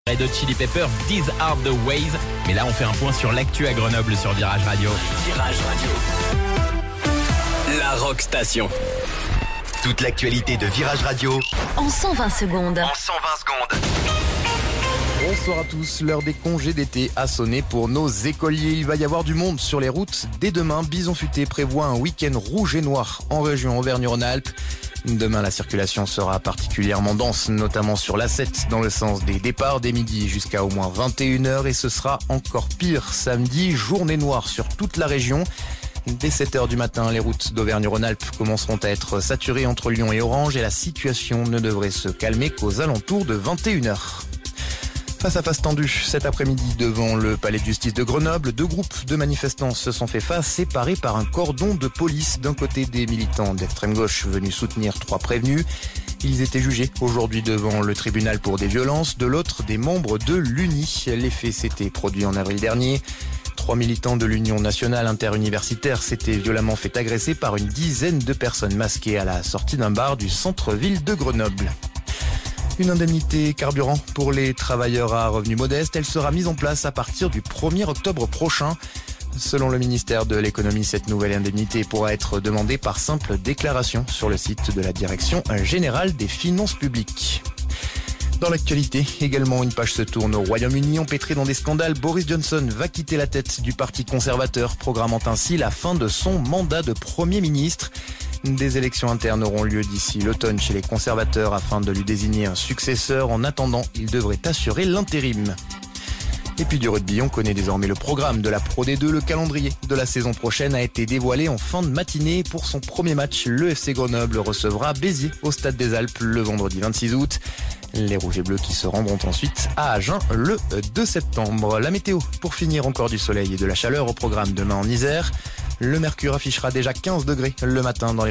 Red Hot Chili Peppers, These Are The Ways. Mais là, on fait un point sur l'actu à Grenoble sur Virage Radio. Virage Radio. La Rock Station. Toute l'actualité de Virage Radio en 120 secondes. Bonsoir à tous, l'heure des congés d'été a sonné pour nos écoliers. Il va y avoir du monde sur les routes. Dès demain, Bison Futé prévoit un week-end rouge et noir en région Auvergne-Rhône-Alpes. Demain, la circulation sera particulièrement dense, notamment sur l'A7 dans le sens des départs dès midi jusqu'à au moins 21h. Et ce sera encore pire samedi, journée noire sur toute la région. Dès 7h du matin, les routes d'Auvergne-Rhône-Alpes commenceront à être saturées entre Lyon et Orange et la situation ne devrait se calmer qu'aux alentours de 21h. Face à face tendu, cet après-midi devant le palais de justice de Grenoble, 2 groupes de manifestants se sont fait face, séparés par un cordon de police. D'un côté, des militants d'extrême gauche venus soutenir 3 prévenus. Ils étaient jugés aujourd'hui devant le tribunal pour des violences. De l'autre, des membres de l'UNI. Les faits s'étaient produits en avril dernier. 3 militants de l'Union nationale interuniversitaire s'étaient violemment fait agresser par une dizaine de personnes masquées à la sortie d'un bar du centre-ville de Grenoble. Une indemnité carburant pour les travailleurs à revenus modestes. Elle sera mise en place à partir du 1er octobre prochain. Selon le ministère de l'économie, cette nouvelle indemnité pourra être demandée par simple déclaration sur le site de la Direction générale des finances publiques. Dans l'actualité, également une page se tourne au Royaume-Uni. Empêtré dans des scandales, Boris Johnson va quitter la tête du parti conservateur, programmant ainsi la fin de son mandat de Premier ministre. Des élections internes auront lieu d'ici l'automne chez les conservateurs afin de lui désigner un successeur. En attendant, il devrait assurer l'intérim. Et puis du rugby, on connaît désormais le programme de la Pro D2. Le calendrier de la saison prochaine a été dévoilé en fin de matinée. Pour son premier match, le FC Grenoble recevra Béziers au Stade des Alpes le vendredi 26 août. Les Rouges et Bleus qui se rendront ensuite à Agen le 2 septembre. La météo, pour finir, encore du soleil et de la chaleur au programme demain en Isère. Le mercure affichera déjà 15 degrés le matin dans les